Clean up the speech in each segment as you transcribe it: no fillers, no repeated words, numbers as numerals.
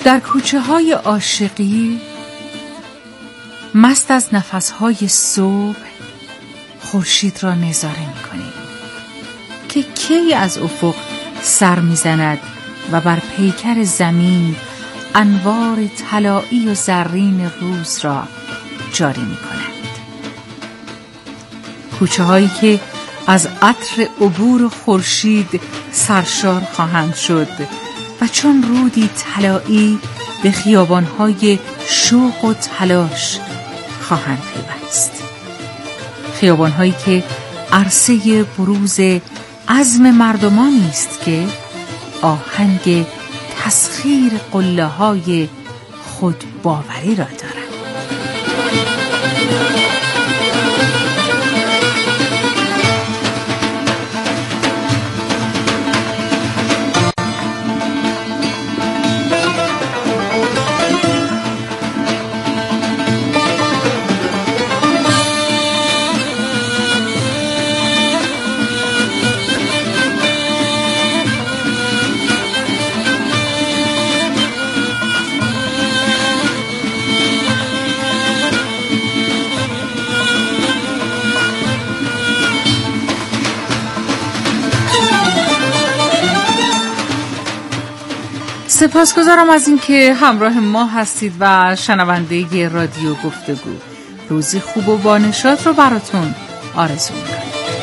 در کوچه های عاشقی مست از نفسهای صبح خورشید را نظاره می‌کنیم که کی از افق سر می‌زند و بر پیکر زمین انوار طلایی و زرین روز را جاری می‌کند. کوچه هایی که از عطر عبور خورشید سرشار خواهند شد و چون رودی طلایی به خیابان‌های شوق و تلاش خواهند پیوست. خیابان‌هایی که عرصه بروز عزم مردمانی است که آهنگ تسخیر قله‌های خودباوری را دارند. سپاسگزارم از اینکه همراه ما هستید و شنونده رادیو گفتگو. روزی خوب و بانشاد رو براتون آرزو می‌کنم.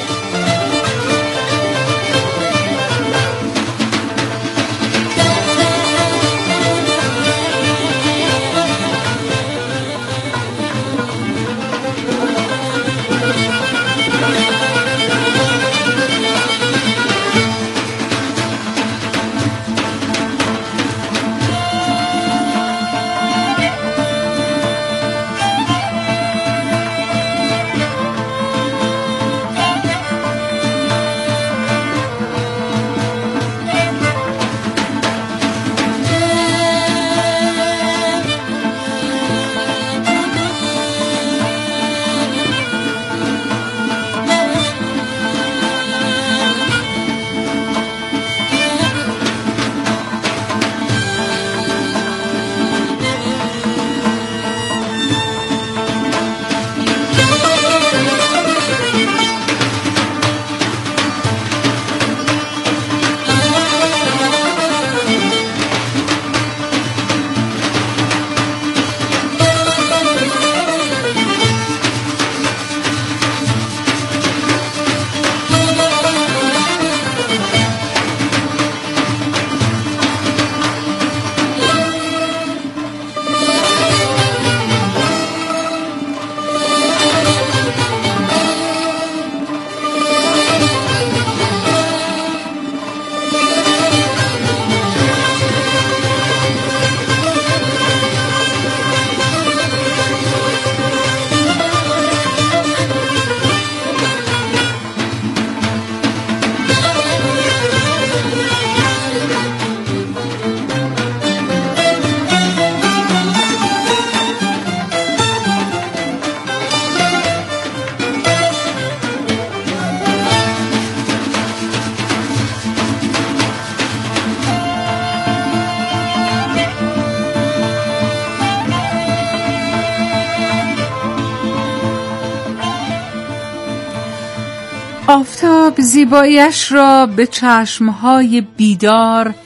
آفتاب زیباییش را به چشمهای بیدار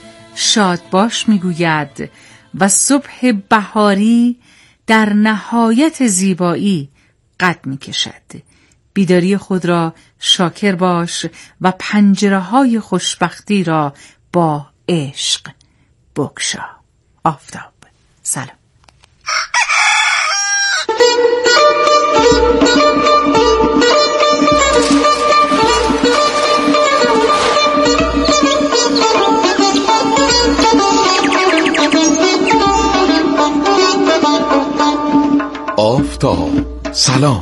شادباش میگوید و صبح بهاری در نهایت زیبایی قد میکشد. بیداری خود را شاکر باش و پنجره‌های خوشبختی را با عشق بگشا. آفتاب. سلام. آفتاب. سلام.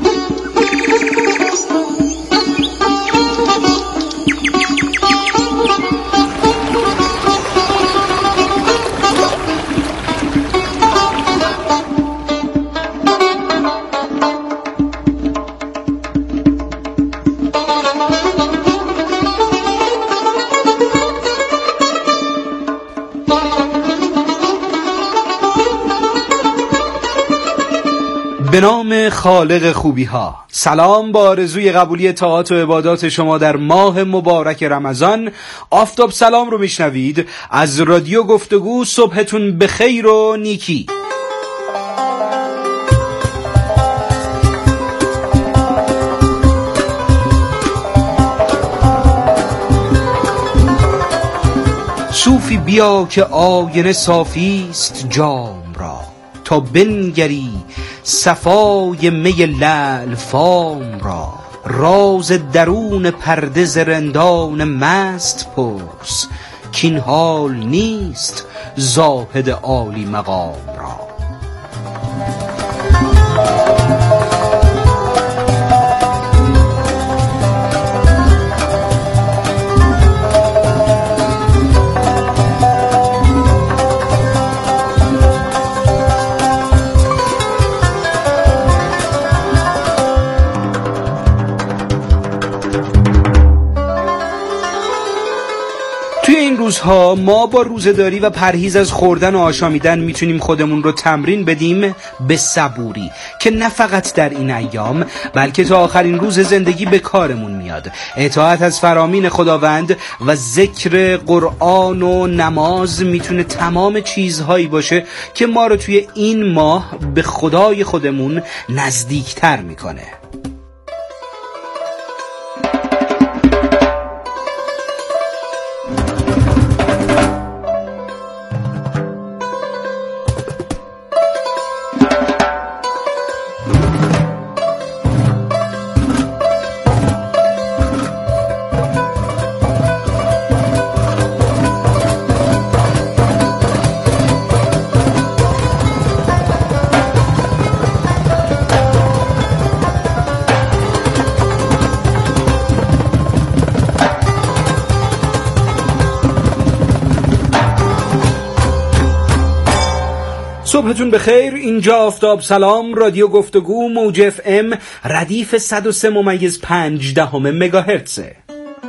به نام خالق خوبی ها. سلام با آرزوی قبولی طاعات و عبادات شما در ماه مبارک رمضان. آفتاب سلام رو میشنوید از رادیو گفتگو. صبحتون بخیر و نیکی. صوفی بیا که آینه صافی است جام را، تا بنگری صفای می لعل فام را. راز درون پرده ز رندان مست پرس، کین حال نیست زاهد عالی مقام را. روزها ما با روزه‌داری و پرهیز از خوردن و آشامیدن میتونیم خودمون رو تمرین بدیم به صبوری که نه فقط در این ایام بلکه تا آخرین روز زندگی به کارمون میاد. اطاعت از فرامین خداوند و ذکر قرآن و نماز میتونه تمام چیزهایی باشه که ما رو توی این ماه به خدای خودمون نزدیکتر میکنه. صبحتون بخیر. اینجا آفتاب سلام، رادیو گفتگو، موج FM، ردیف 103.5 مگاهرتزه.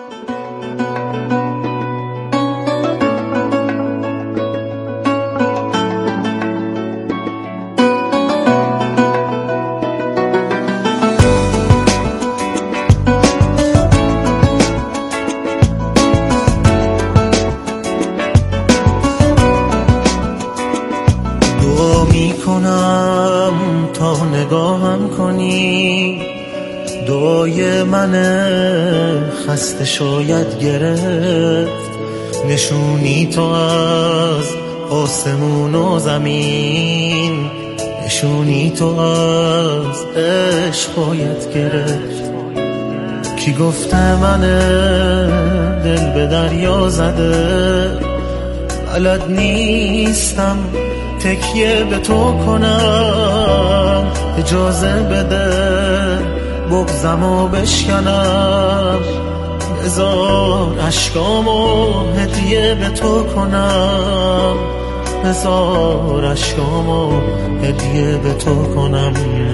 خسته شاید گرفت نشونی تو از آسمون و زمین، نشونی تو از عشق باید گرفت. کی گفته من دل به دریا زده، بلد نیستم تکیه به تو کنم. اجازه بده بغضم و بشکنم، بذار اشکامو هدیه به تو کنم، بذار اشکامو هدیه به تو کنم.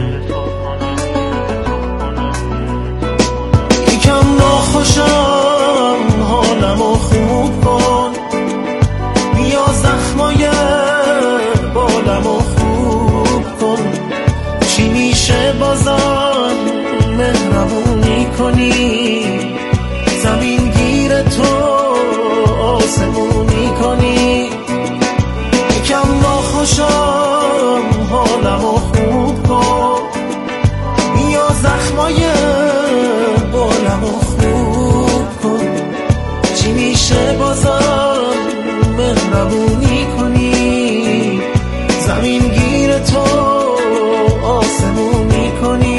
یکم ناخوشم حالمو خوب کن، بیا زخمای بالمو خوب کن. چی میشه بازم مهربونی کنی، زمین گیر تو آسمونی کنی. یکم ناخوشم حالمو خوب کن، بیا زخمای بالمو خوب کن. چی میشه بازم مهربونی کنی، زمین گیر تو آسمونی کنی.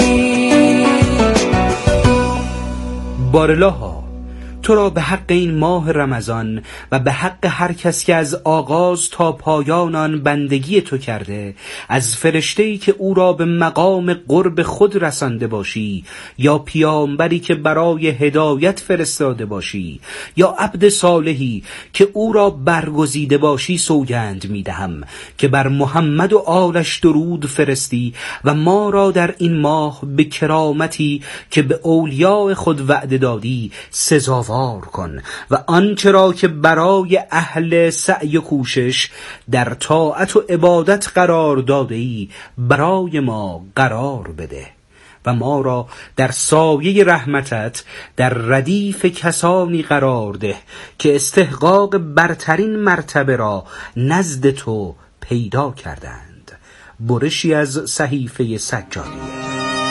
بارالله تو را به حق این ماه رمضان و به حق هر کس که از آغاز تا پایان آن بندگی تو کرده، از فرشته‌ای که او را به مقام قرب خود رسانده باشی، یا پیامبری که برای هدایت فرستاده باشی، یا عبد صالحی که او را برگزیده باشی، سوگند می‌دهم که بر محمد و آلش درود فرستی و ما را در این ماه به کرامتی که به اولیاء خود وعده دادی سزاوار استغفار کن و آنچه را که برای اهل سعی و کوشش در طاعت و عبادت قرار داده ای برای ما قرار بده و ما را در سایه رحمتت در ردیف کسانی قرار ده که استحقاق برترین مرتبه را نزد تو پیدا کردند. برشی از صحیفه سجادیه.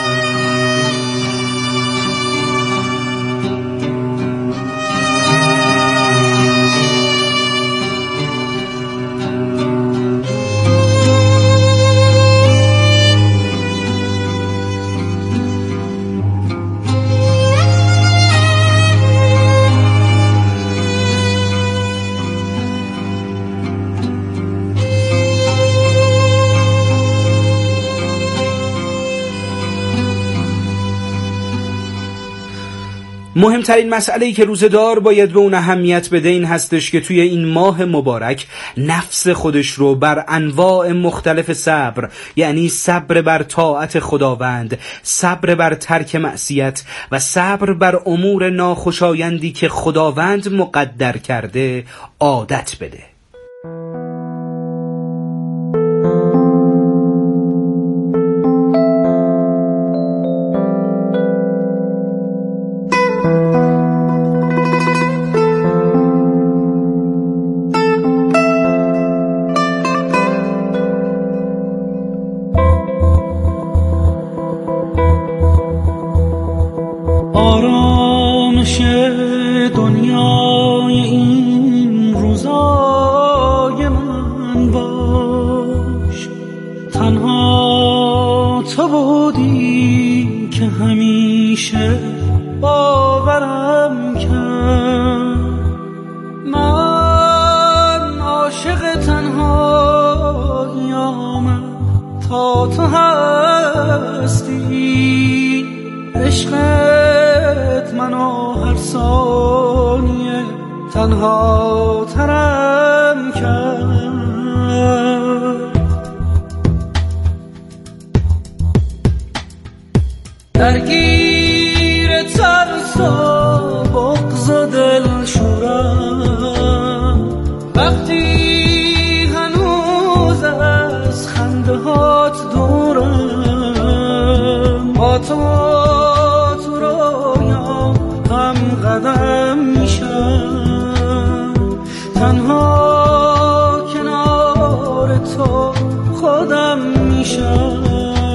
مهمترین مسئله‌ای که روزه‌دار باید به اون اهمیت بده این هستش که توی این ماه مبارک نفس خودش رو بر انواع مختلف صبر، یعنی صبر بر طاعت خداوند، صبر بر ترک معصیت و صبر بر امور ناخوشایندی که خداوند مقدر کرده عادت بده. آرامش دنیای این روزای من باش، تنها تو بودی که همیشه باورم کرد. من عاشق تنهایی‌ام تا تو هستی، عشقت منو هر ثانیه تنها ترم کرد. درگیر ترس و بغض و دلشورم، وقتی هنوز از خنده هات دورم، با تو قدم میشم، تنها کنار تو خودم میشم.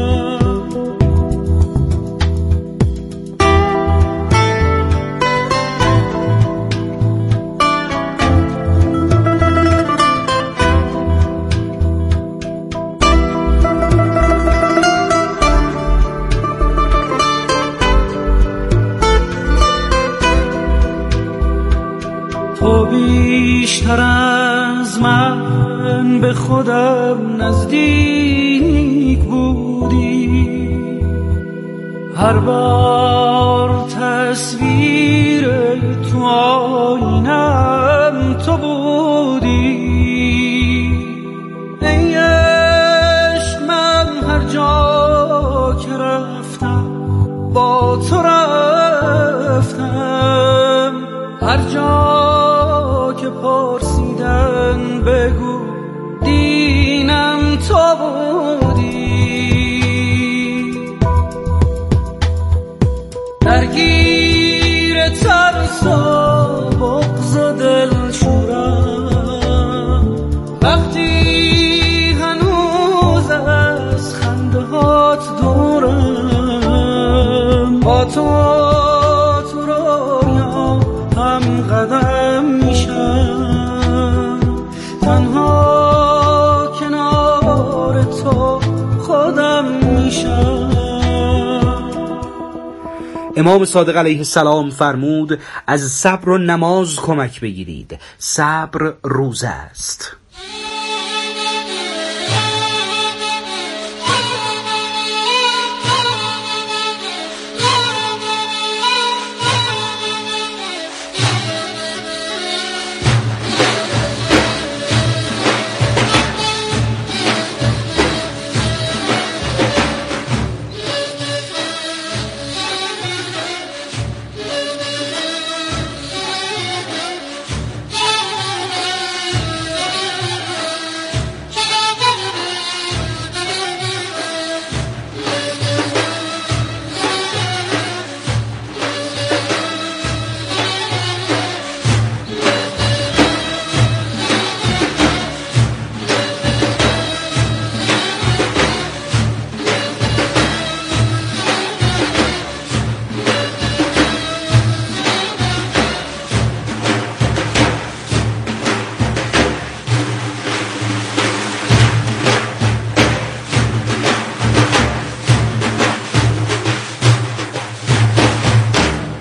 تو بیشتر از من به خودم نزدیک بودی، هر بار تصویر تو آینم تو بودی. ای عشق من هر جا که رفتم با تو رفتم، هر جا که پرسیدن بگو دینم تو بودی. درگیر ترس و بغض و دلشورم، وقتی هنوز از خنده هات دورم، با تو رویا هم قدم میشم، تنها کنار تو خودم میشم. امام صادق علیه السلام فرمود از صبر و نماز کمک بگیرید، صبر روزه است.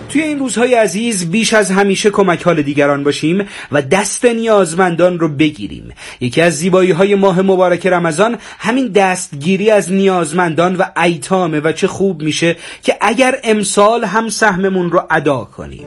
توی این روزهای عزیز بیش از همیشه کمک حال دیگران باشیم و دست نیازمندان رو بگیریم. یکی از زیبایی‌های ماه مبارک رمضان همین دستگیری از نیازمندان و ایتامه و چه خوب میشه که اگر امسال هم سهممون رو ادا کنیم.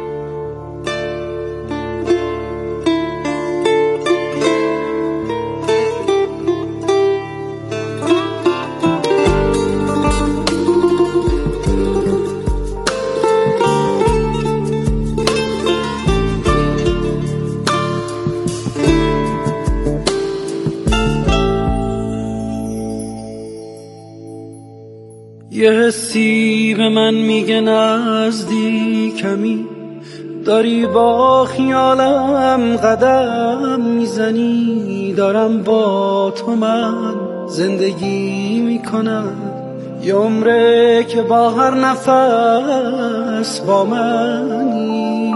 یه حسی به من میگه نزدیکمی، داری با خیالم قدم میزنی، دارم با تو من زندگی میکنم، یه عمره که با هر نفس با منی.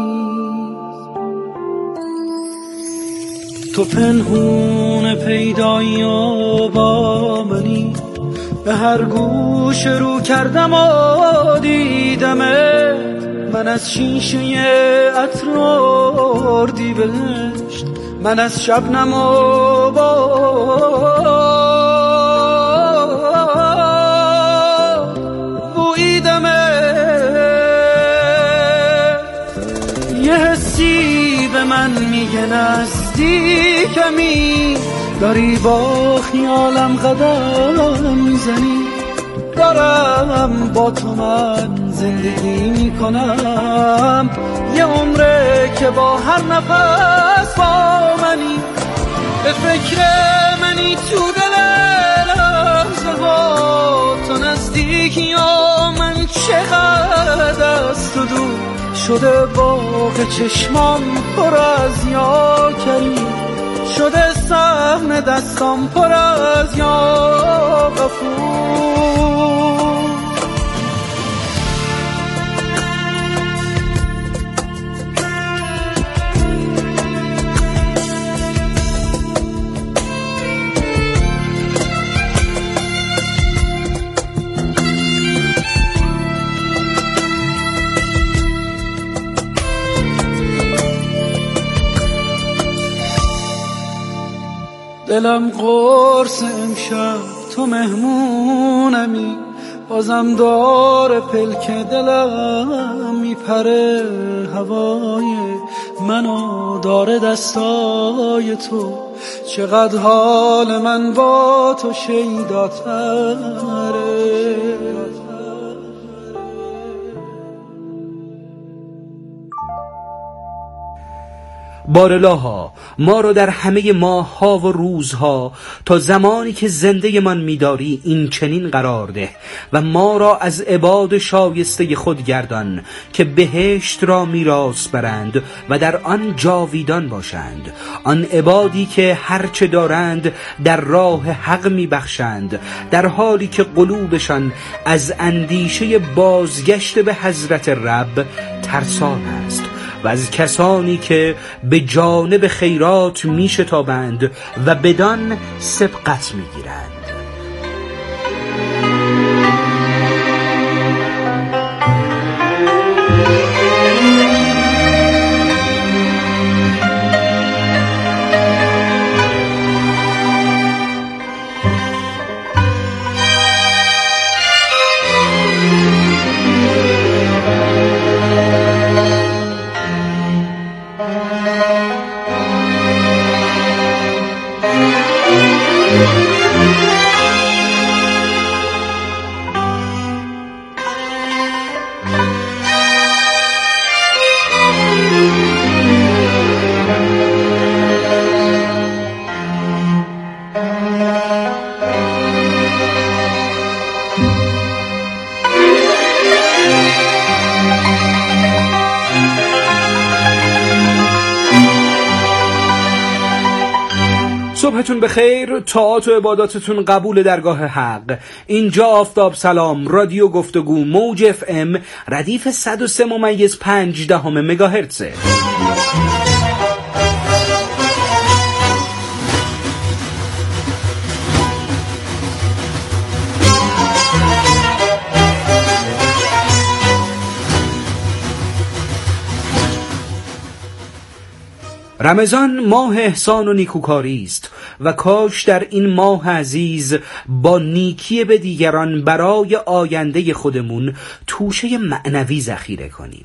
تو پنهون پیدایی و با منی، به هر گوش رو کردم و دیدمت، من از شیشه عطر اردی بهشت، من از شبنم و بویدمت. یه حسی به من میگه نزدیکمی، داری با خیالم قدم میزنی، دارم با تو من زندگی میکنم، یه عمره که با هر نفس با منی. به فکر منی تو دل لحظه ها، تو نزدیکی یا من چقدر از تو دور شده، باغ چشمام پر از یا کریم، شده سهم دستام پر از یا غفور. دلم قرص امشب تو مهمونمی، بازم داره پلک دلم میپره، هوای منو داره دستای تو، چقدر حال من با تو شیداتره. بارلاها ما رو در همه ماه‌ها و روزها تا زمانی که زنده من می‌داری این چنین قرار ده و ما را از عباد شایسته خود گردان که بهشت را میراث برند و در آن جاویدان باشند، آن عبادی که هرچه دارند در راه حق میبخشند، در حالی که قلوبشان از اندیشه بازگشت به حضرت رب ترسان است، و از کسانی که به جانب خیرات می شتابند و بدان سبقت می گیرند. صبحتون بخیر، طاعات و عباداتتون قبول درگاه حق. اینجا آفتاب سلام، رادیو گفتگو، موج اف ام، ردیف 103.5 مگاهرتزه. رمضان ماه احسان و نیکوکاری است و کاش در این ماه عزیز با نیکی به دیگران برای آینده خودمون توشه معنوی ذخیره کنیم.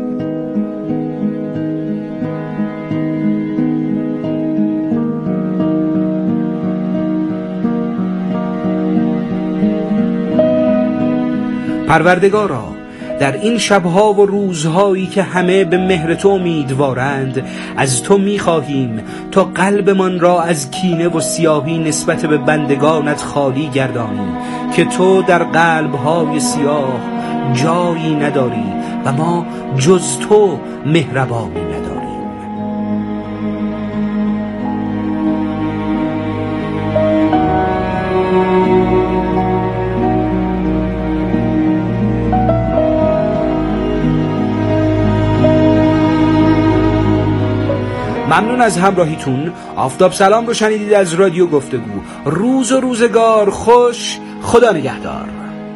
پروردگارا، در این شبها و روزهایی که همه به مهر تو امیدوارند، از تو می‌خواهیم تا قلبمان را از کینه و سیاهی نسبت به بندگانت خالی گردانی که تو در قلب‌های سیاه جایی نداری و ما جز تو مهربانی نداریم. ممنون از همراهیتون. آفتاب سلام رو شنیدید از رادیو گفتگو. روز و روزگار خوش. خدا نگهدار.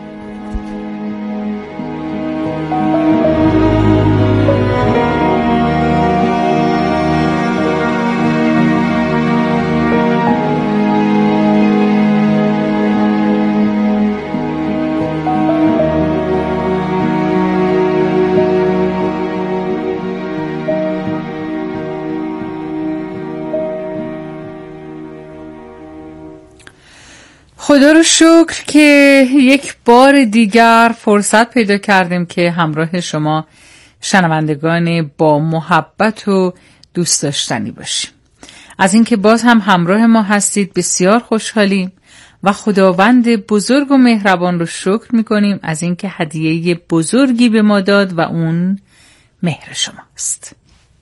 خدا رو شکر که یک بار دیگر فرصت پیدا کردیم که همراه شما شنوندگان با محبت و دوست داشتنی باشیم. از اینکه باز هم همراه ما هستید بسیار خوشحالیم و خداوند بزرگ و مهربان رو شکر میکنیم از اینکه هدیه بزرگی به ما داد و اون مهر شماست.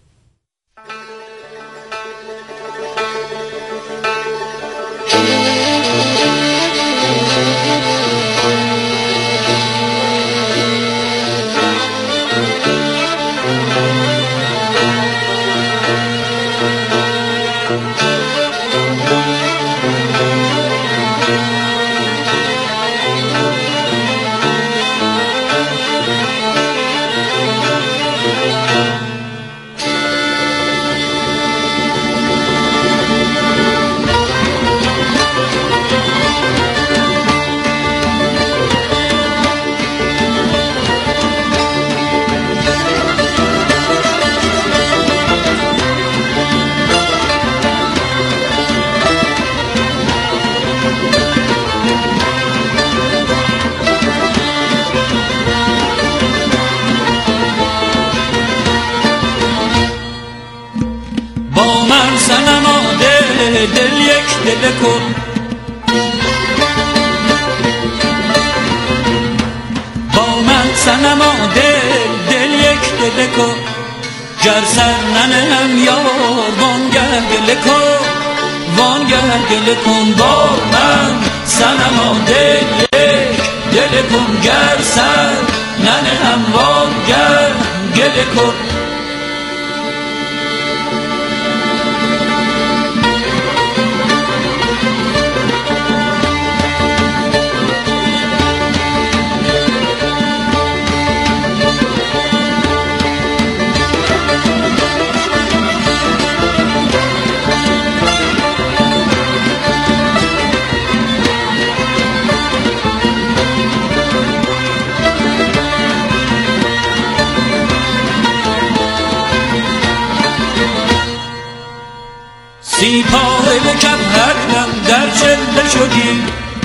دل یک دل کن با من صنما دل یک دل کن گر سر ننهم یار وانگه گله کن گله کن با من صنما دل یک دل کن گر سر ننهم وانگه گله کن سی پاره به کف هرم در چله شدی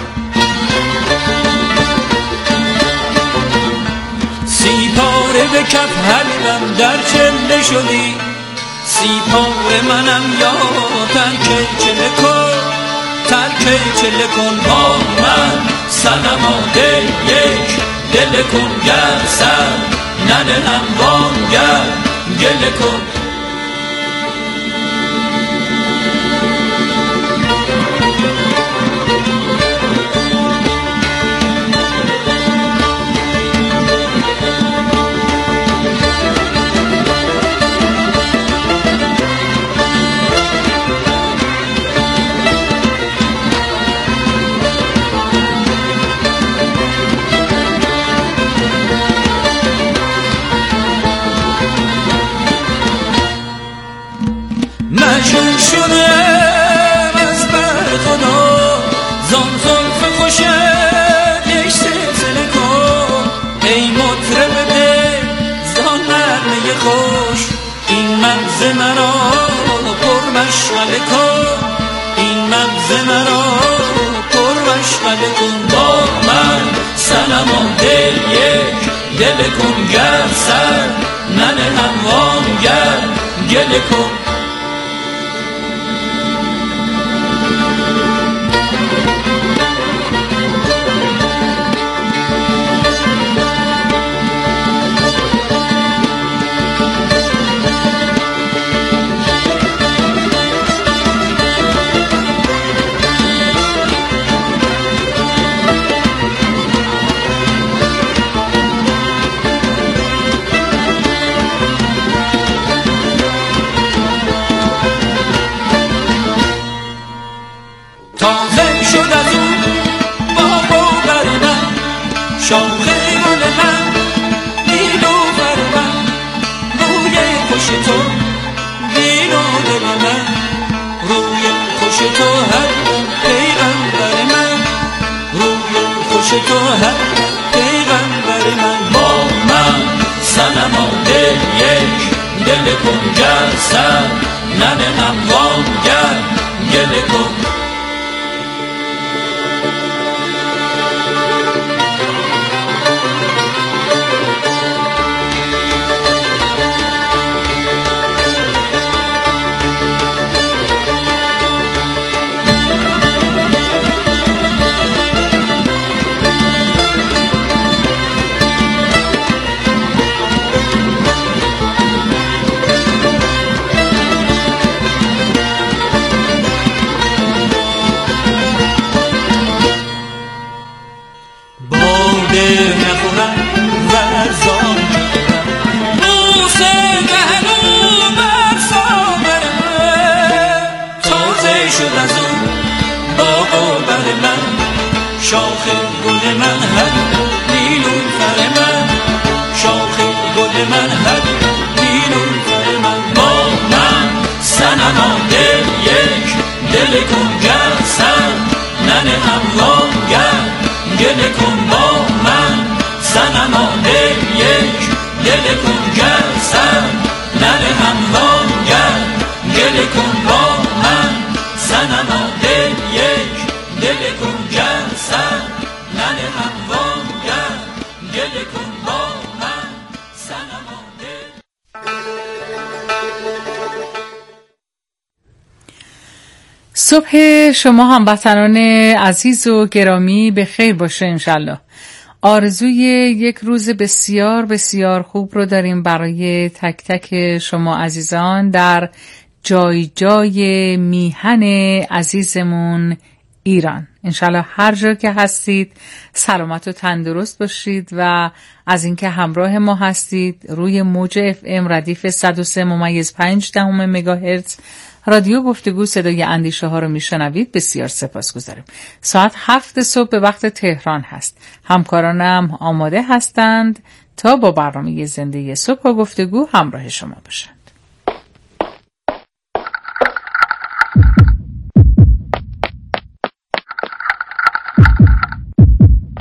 سی پاره به کف هرم در چله شدی سی پاره منم یا ترک چله کن با من صنما دل یک دل کن گر سر ندهم وانگر گله کن شدم از بر خدا زان زلف خوشت یک سلسله کن ای مطرب دل زان نغمه خوش این مغز مرا پر مشغله کن این مغز مرا پر مشغله کن با من صنما دل یک دل کن گر سر ننهم وانگر گله کن تازه شد از اون باغ و بر من شاخ گل من نیلوفر من روی خوش تو دین و دل من روی خوش تو هر پیغمبر من روی خوش تو هر پیغمبر من با من صنما دل یک دل کن گر سر ننهم وانگر گله کن نخورم ورزان بوسه گهلو بر سامرم تازه شد از اون باغ و بر من شاخ گل من هر نیلوفر من شاخ گل من هر نیلوفر من با من صنما دل یک دل کن گر سر ننهم وانگر گله کن با من صنما دل یک دل کن گر سر ننهم وانگر گله کن با من صنما دل یک دل کن گر سر ننهم وانگر گله کن با من صنما دل. صبح شما هموطنان عزیز و گرامی به خیر باشه انشالله. آرزوی یک روز بسیار بسیار خوب رو داریم برای تک تک شما عزیزان در جای جای میهن عزیزمون ایران. انشالله هر جا که هستید سلامت و تندرست باشید و از اینکه همراه ما هستید روی موج FM ردیف 103.5 مگاهرتز رادیو گفتگو صدای اندیشه ها رو میشنوید. بسیار سپاسگزاریم. ساعت 7 صبح به وقت تهران هست. همکارانم آماده هستند تا با برنامه زنده صبح و گفتگو همراه شما باشند.